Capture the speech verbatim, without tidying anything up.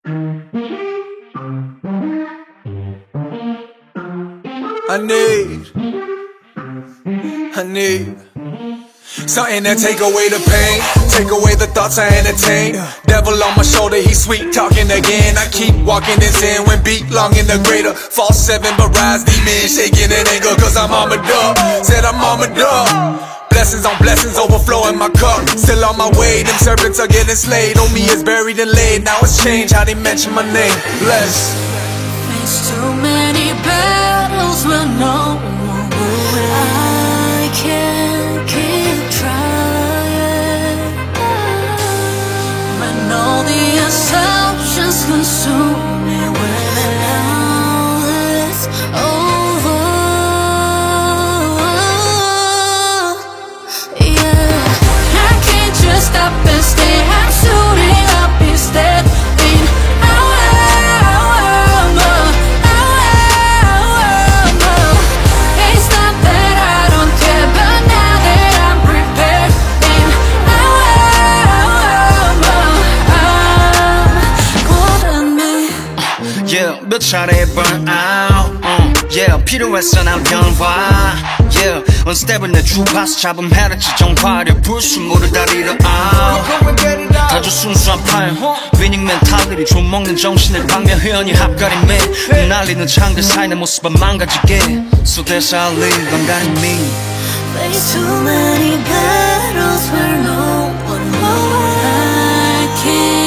I need, I need something to take away the pain, take away the thoughts I entertain. Devil on my shoulder, he sweet talking again. I keep walking in sin when beat long in the greater. False seven but rise demon, shaking in anger cause I'm armored up. Said I'm armored up. Blessings on blessings overflowing my cup. Still on my way, them serpents are getting slayed. On me is buried and laid, now it's changed how they mention my name. Bless. Faced too many battles with no one will. I can't keep trying when all the assumptions consume me. When now it's over, yeah, I can't just stop and stay. I'm suiting up instead. Yeah, 몇 차례 burn out uh, yeah, 필요했어 난 변화 Yeah, on step은 내 주파수 잡음 헤랬지 정화를 불수 모를 다리를 out 다주 순수한 팔 위닝 멘탈들이 좀 먹는 정신을 방면 회원이 합가림에 날리는 창들 사이 내 모습은 망가지게 So that's how I live, I'm got in me Face too many battles where no one will. I can't